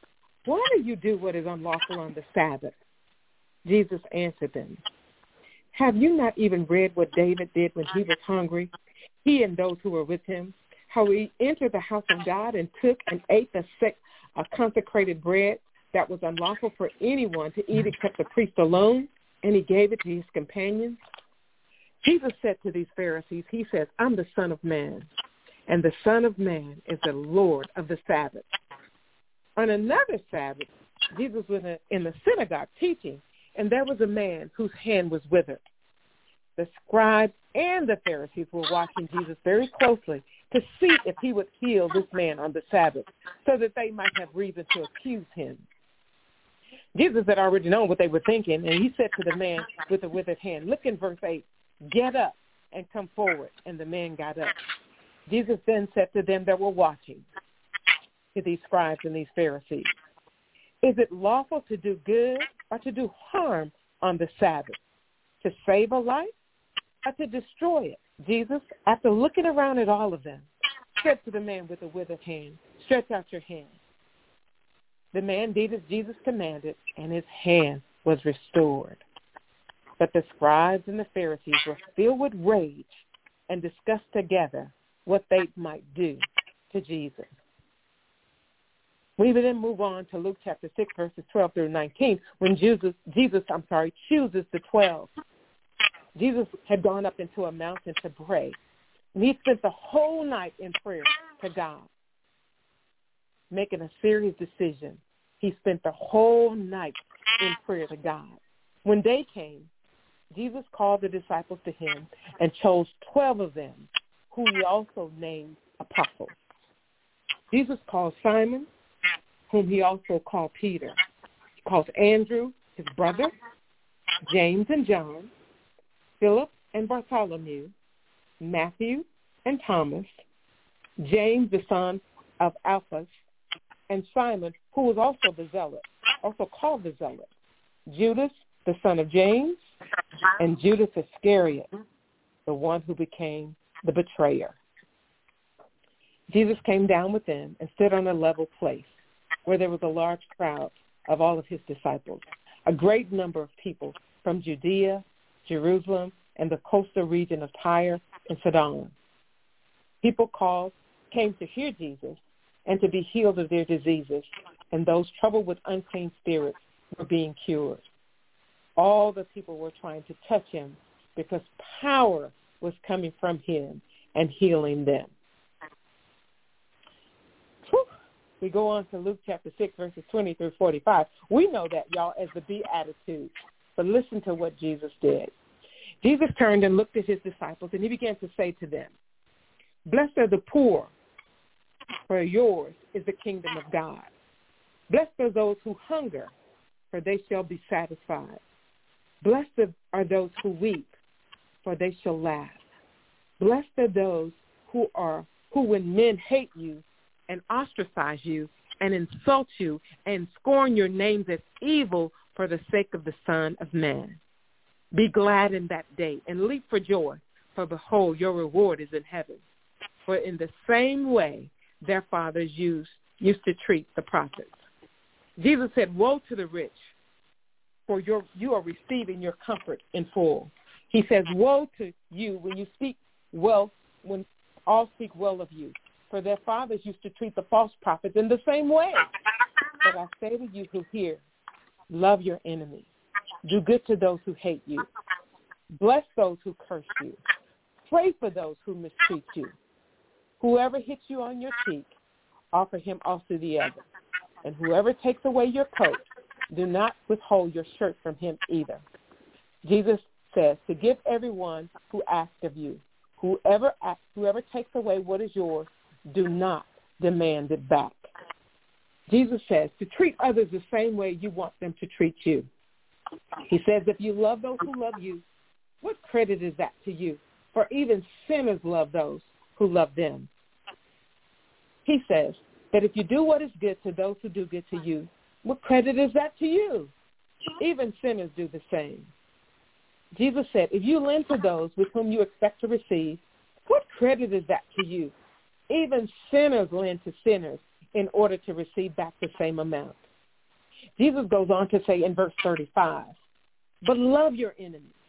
why do you do what is unlawful on the Sabbath? Jesus answered them, Have you not even read what David did when he was hungry, he and those who were with him, how he entered the house of God and took and ate the consecrated bread that was unlawful for anyone to eat except the priest alone, and he gave it to his companions? Jesus said to these Pharisees, he says, I'm the Son of Man, and the Son of Man is the Lord of the Sabbath. On another Sabbath, Jesus was in the synagogue teaching, and there was a man whose hand was withered. The scribes and the Pharisees were watching Jesus very closely to see if he would heal this man on the Sabbath, so that they might have reason to accuse him. Jesus had already known what they were thinking, and he said to the man with the withered hand, look in verse 8, get up and come forward. And the man got up. Jesus then said to them that were watching, to these scribes and these Pharisees, is it lawful to do good or to do harm on the Sabbath, to save a life or to destroy it? Jesus, after looking around at all of them, said to the man with the withered hand, stretch out your hand. The man did as Jesus commanded, and his hand was restored. But the scribes and the Pharisees were filled with rage and discussed together what they might do to Jesus. We will then move on to Luke chapter 6, verses 12 through 19, when Jesus chooses the 12. Jesus had gone up into a mountain to pray, and he spent the whole night in prayer to God, making a serious decision. He spent the whole night in prayer to God. When day came, Jesus called the disciples to him and chose 12 of them, who he also named apostles. Jesus called Simon, whom he also called Peter. He calls Andrew, his brother, James and John, Philip and Bartholomew, Matthew and Thomas, James the son of Alphaeus, and Simon, who was also the zealot, also called the zealot, Judas the son of James, and Judas Iscariot, the one who became the betrayer. Jesus came down with them and stood on a level place where there was a large crowd of all of his disciples, a great number of people from Judea, Jerusalem, and the coastal region of Tyre and Sidon. People came to hear Jesus and to be healed of their diseases, and those troubled with unclean spirits were being cured. All the people were trying to touch him because power was coming from him and healing them. Whew. We go on to Luke chapter 6, verses 20 through 45. We know that, y'all, as the Beatitudes, but listen to what Jesus did. Jesus turned and looked at his disciples, and he began to say to them, blessed are the poor, for yours is the kingdom of God. Blessed are those who hunger, for they shall be satisfied. Blessed are those who weep, for they shall laugh. Blessed are those who when men hate you and ostracize you and insult you and scorn your names as evil for the sake of the Son of Man. Be glad in that day and leap for joy, for behold, your reward is in heaven. For in the same way their fathers used to treat the prophets. Jesus said, woe to the rich, for you are receiving your comfort in full. He says, woe to you when you speak well, when all speak well of you, for their fathers used to treat the false prophets in the same way. But I say to you who hear, love your enemies. Do good to those who hate you. Bless those who curse you. Pray for those who mistreat you. Whoever hits you on your cheek, offer him also the other. And whoever takes away your coat, do not withhold your shirt from him either. Jesus says to give everyone who asks of you. Whoever takes away what is yours, do not demand it back. Jesus says to treat others the same way you want them to treat you. He says, if you love those who love you, what credit is that to you? For even sinners love those who love them. He says that if you do what is good to those who do good to you, what credit is that to you? Even sinners do the same. Jesus said, if you lend to those with whom you expect to receive, what credit is that to you? Even sinners lend to sinners in order to receive back the same amount. Jesus goes on to say in verse 35, but love your enemies.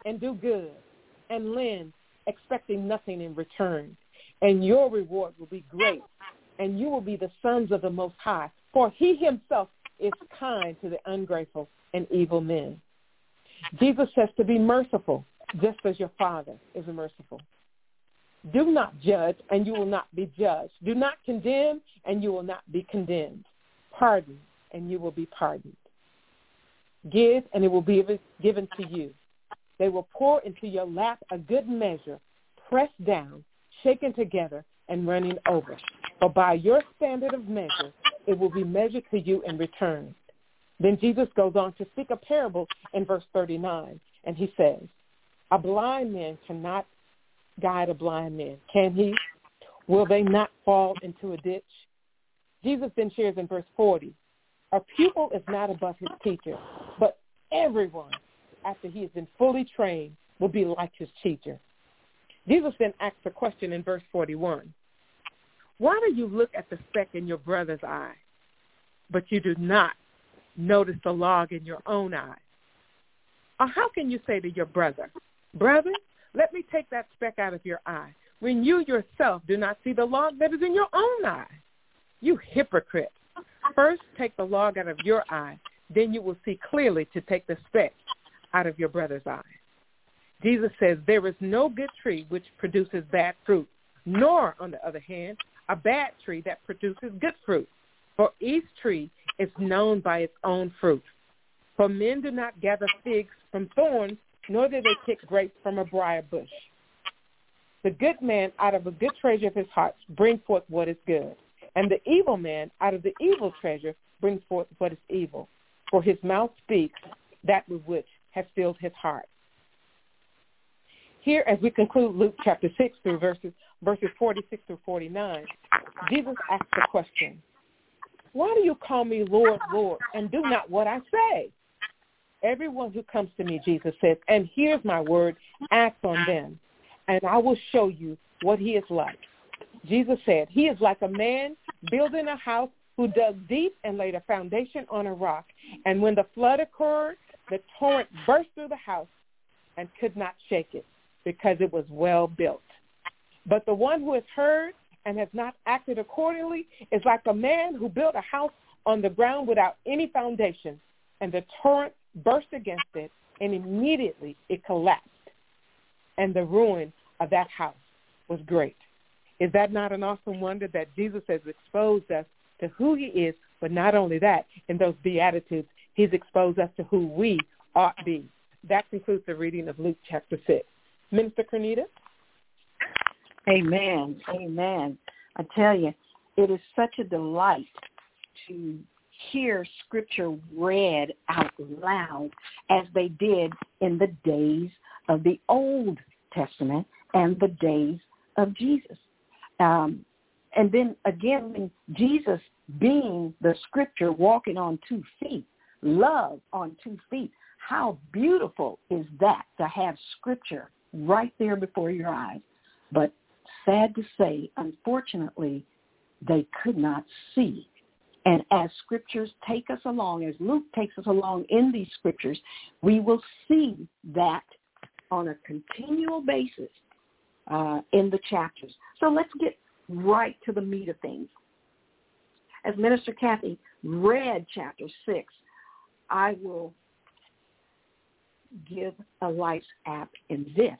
and do good and lend, expecting nothing in return. And your reward will be great, and you will be the sons of the Most High, for he himself is kind to the ungrateful and evil men. Jesus says to be merciful, just as your Father is merciful. Do not judge, and you will not be judged. Do not condemn, and you will not be condemned. Pardon, and you will be pardoned. Give, and it will be given to you. They will pour into your lap a good measure, pressed down, shaken together, and running over. For by your standard of measure, it will be measured to you in return. Then Jesus goes on to speak a parable in verse 39, and he says, a blind man cannot guide a blind man, can he? Will they not fall into a ditch? Jesus then shares in verse 40, a pupil is not above his teacher, but everyone, after he has been fully trained, will be like his teacher. Jesus then asks a question in verse 41. Why do you look at the speck in your brother's eye, but you do not notice the log in your own eye? Or how can you say to your brother, brother, let me take that speck out of your eye, when you yourself do not see the log that is in your own eye? You hypocrite. First take the log out of your eye, then you will see clearly to take the speck out of your brother's eye. Jesus says there is no good tree which produces bad fruit, nor, on the other hand, a bad tree that produces good fruit. For each tree is known by its own fruit. For men do not gather figs from thorns, nor do they pick grapes from a briar bush. The good man out of a good treasure of his heart brings forth what is good, and the evil man out of the evil treasure brings forth what is evil. For his mouth speaks that with which has filled his heart. Here, as we conclude Luke chapter 6 through verses 46 through 49, Jesus asks the question, why do you call me Lord, Lord, and do not what I say? Everyone who comes to me, Jesus says, and hears my word, acts on them, and I will show you what he is like. Jesus said, he is like a man building a house who dug deep and laid a foundation on a rock. And when the flood occurred, the torrent burst through the house and could not shake it because it was well built. But the one who has heard and has not acted accordingly is like a man who built a house on the ground without any foundation, and the torrent burst against it, and immediately it collapsed, and the ruin of that house was great. Is that not an awesome wonder that Jesus has exposed us to who he is, but not only that, in those Beatitudes, he's exposed us to who we ought to be. That concludes the reading of Luke chapter 6. Minister Cornita? Amen. Amen. I tell you, it is such a delight to hear Scripture read out loud as they did in the days of the Old Testament and the days of Jesus. And then again, when Jesus, being the Scripture, walking on 2 feet, love on 2 feet, how beautiful is that to have Scripture right there before your eyes. But sad to say, unfortunately, they could not see. And as Scriptures take us along, as Luke takes us along in these Scriptures, we will see that on a continual basis in the chapters. So let's get right to the meat of things. As Minister Kathy read chapter 6, I will give a life's app in this.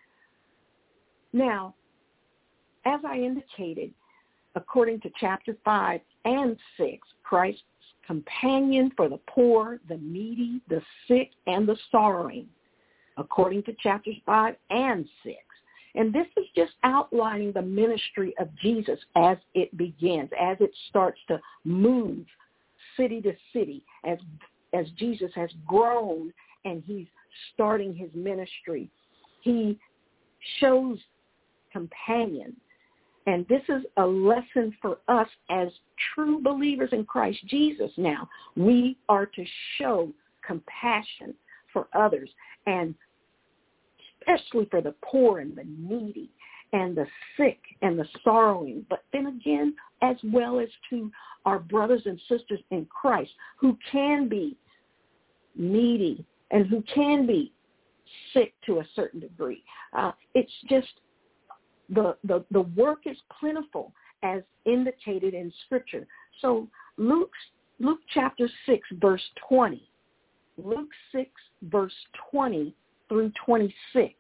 Now, as I indicated, according to chapter 5 and 6, Christ's companion for the poor, the needy, the sick, and the sorrowing, according to chapters 5 and 6. And this is just outlining the ministry of Jesus as it begins, as it starts to move city to city, as Jesus has grown and he's starting his ministry. He shows companion. And this is a lesson for us as true believers in Christ Jesus now. We are to show compassion for others, and especially for the poor and the needy and the sick and the sorrowing, but then again, as well as to our brothers and sisters in Christ who can be needy and who can be sick to a certain degree. It's just the work is plentiful as indicated in Scripture. So Luke chapter 6, verse 20. Luke 6, verse 20 through 26.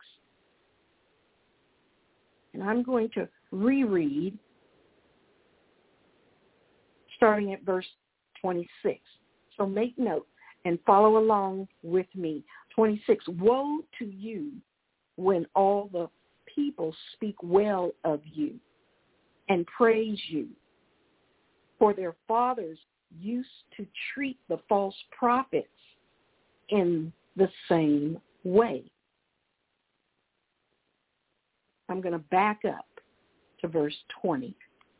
And I'm going to reread starting at verse 26. So make note and follow along with me. 26, woe to you when all the people speak well of you and praise you, for their fathers used to treat the false prophets in the same way. I'm going to back up to verse 20.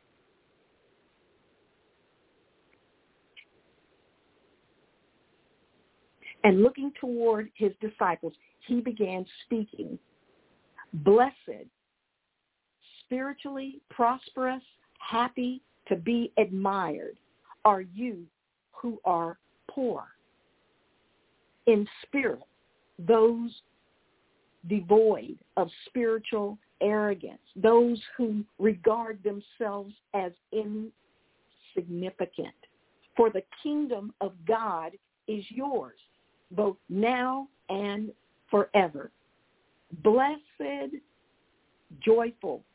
And looking toward his disciples, he began speaking, blessed, spiritually prosperous, happy, to be admired are you who are poor in spirit, those devoid of spiritual arrogance, those who regard themselves as insignificant. For the kingdom of God is yours, both now and forever. Blessed, joyful,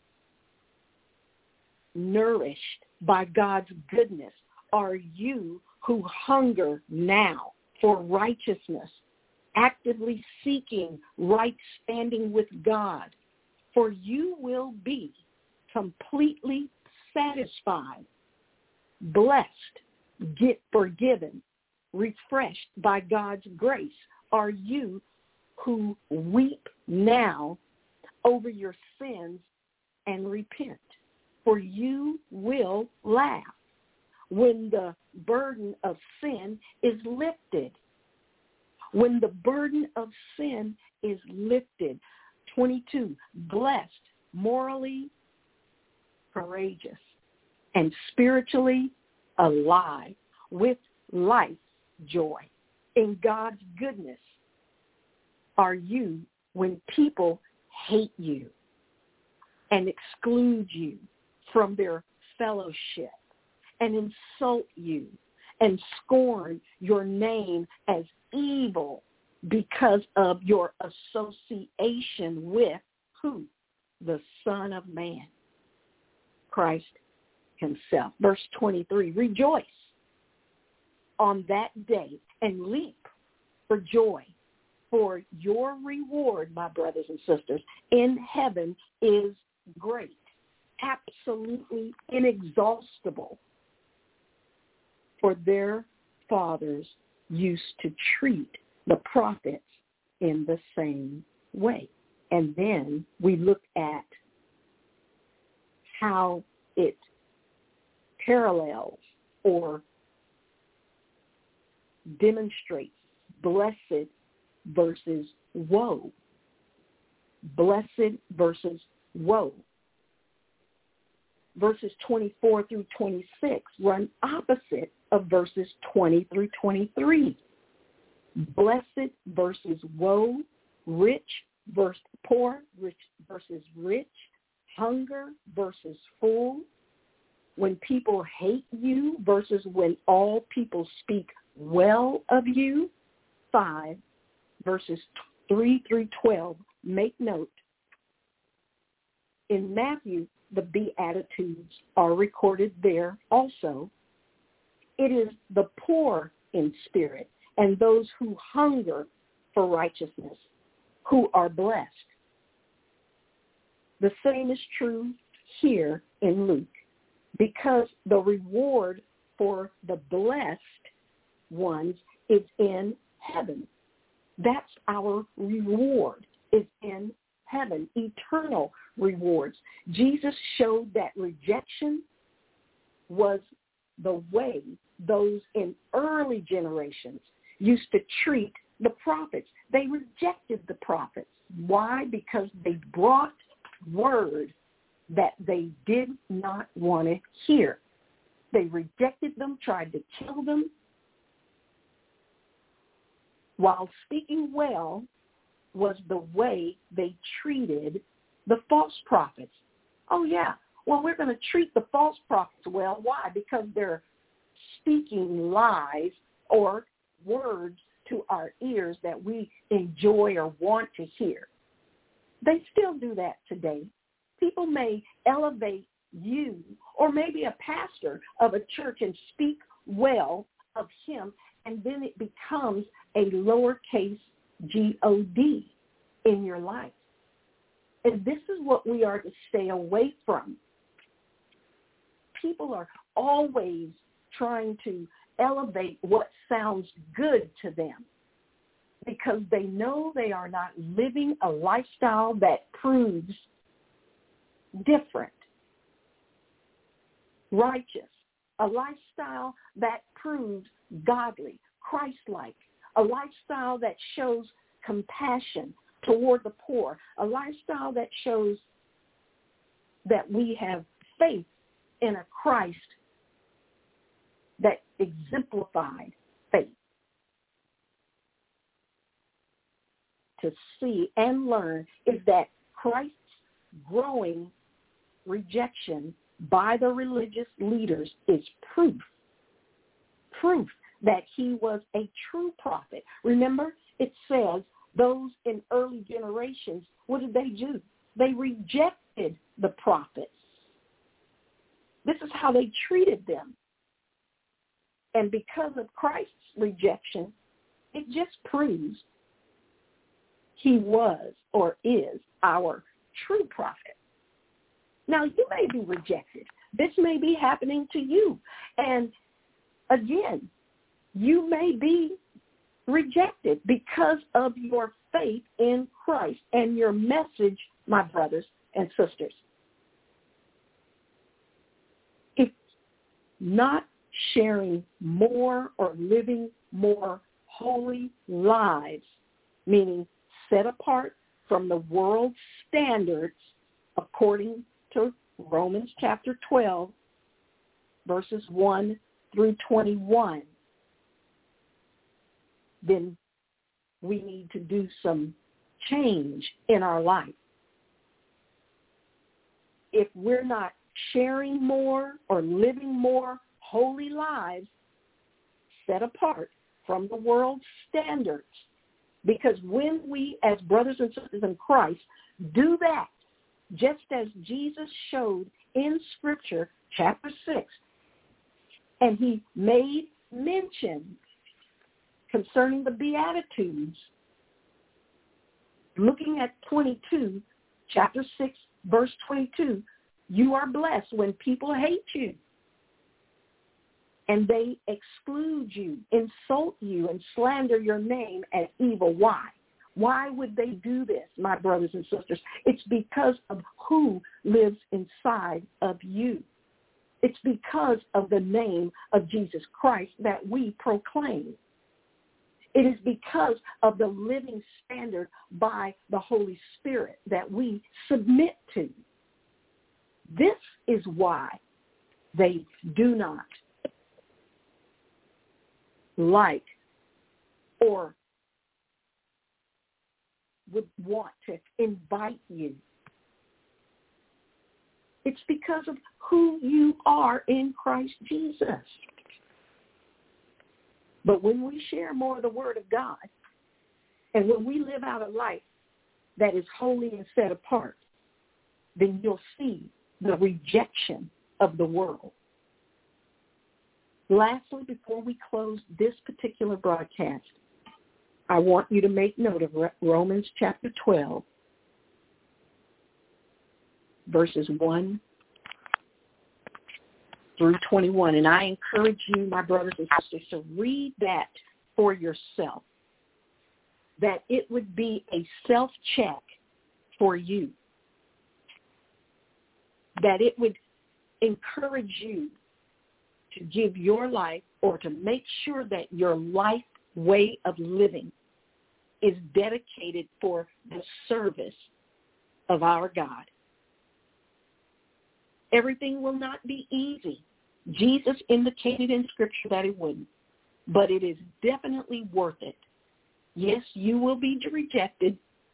nourished by God's goodness are you who hunger now for righteousness, actively seeking right standing with God, for you will be completely satisfied, blessed, forgiven, refreshed by God's grace are you who weep now over your sins and repent, for you will laugh when the burden of sin is lifted. When the burden of sin is lifted. 22, blessed, morally courageous, and spiritually alive with life joy. In God's goodness are you when people hate you and exclude you from their fellowship and insult you and scorn your name as evil because of your association with who? The Son of Man, Christ himself. Verse 23, rejoice on that day and leap for joy, for your reward, my brothers and sisters, in heaven is great, absolutely inexhaustible. For their fathers used to treat the prophets in the same way. And then we look at how it parallels or demonstrates blessed versus woe. Blessed versus woe. Verses 24 through 26 run opposite of verses 20 through 23. Blessed versus woe, rich versus poor, rich versus rich, hunger versus full, when people hate you versus when all people speak well of you. 5, verses 3 through 12. Make note. In Matthew, the Beatitudes are recorded there also. It is the poor in spirit and those who hunger for righteousness who are blessed. The same is true here in Luke, because the reward for the blessed ones is in heaven. That's our reward, is in heaven, eternal rewards. Jesus showed that rejection was the way those in early generations used to treat the prophets. They rejected the prophets. Why? Because they brought word that they did not want to hear. They rejected them, tried to kill them, while speaking well was the way they treated the false prophets. Oh, yeah. Well, we're going to treat the false prophets well. Why? Because they're speaking lies or words to our ears that we enjoy or want to hear. They still do that today. People may elevate you or maybe a pastor of a church and speak well of him, and then it becomes a lowercase G-O-D in your life. And this is what we are to stay away from. People are always trying to elevate what sounds good to them because they know they are not living a lifestyle that proves different, righteous, a lifestyle that proves godly, Christ-like, a lifestyle that shows compassion toward the poor, a lifestyle that shows that we have faith in a Christ that exemplified faith. To see and learn is that Christ's growing rejection by the religious leaders is proof that he was a true prophet. Remember, it says those in early generations, what did they do? They rejected the prophets. This is how they treated them. And because of Christ's rejection, it just proves he was or is our true prophet. Now, you may be rejected. This may be happening to you. And again, you may be rejected because of your faith in Christ and your message, my brothers and sisters. It's not sharing more or living more holy lives, meaning set apart from the world's standards according to Romans chapter 12, verses 1 through 21. Then we need to do some change in our life. If we're not sharing more or living more holy lives set apart from the world's standards, because when we as brothers and sisters in Christ do that, just as Jesus showed in Scripture, chapter 6, and he made mention concerning the Beatitudes, looking at 22, chapter 6, verse 22, you are blessed when people hate you and they exclude you, insult you, and slander your name as evil. Why? Why would they do this, my brothers and sisters? It's because of who lives inside of you. It's because of the name of Jesus Christ that we proclaim. It is because of the living standard by the Holy Spirit that we submit to. This is why they do not like or would want to invite you. It's because of who you are in Christ Jesus. But when we share more of the Word of God, and when we live out a life that is holy and set apart, then you'll see the rejection of the world. Lastly, before we close this particular broadcast, I want you to make note of Romans chapter 12, verses 1 through 21. And I encourage you, my brothers and sisters, to read that for yourself, that it would be a self-check for you, that it would encourage you to give your life or to make sure that your life way of living is dedicated for the service of our God. Everything will not be easy. Jesus indicated in Scripture that it wouldn't, but it is definitely worth it. Yes, you will be rejected.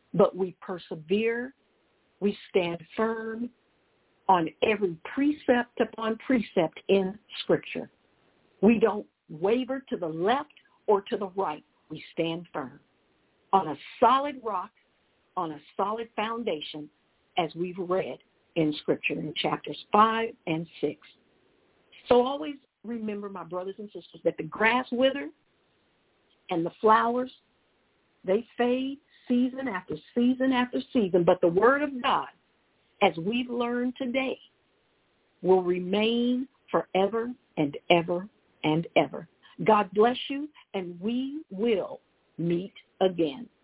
but we persevere. We stand firm on every precept upon precept in Scripture. We don't waver to the left or to the right. We stand firm on a solid rock, on a solid foundation, as we've read in Scripture in chapters 5 and 6. So always remember, my brothers and sisters, that the grass withers and the flowers, they fade season after season after season, but the Word of God, as we've learned today, will remain forever and ever and ever. God bless you, and we will meet again.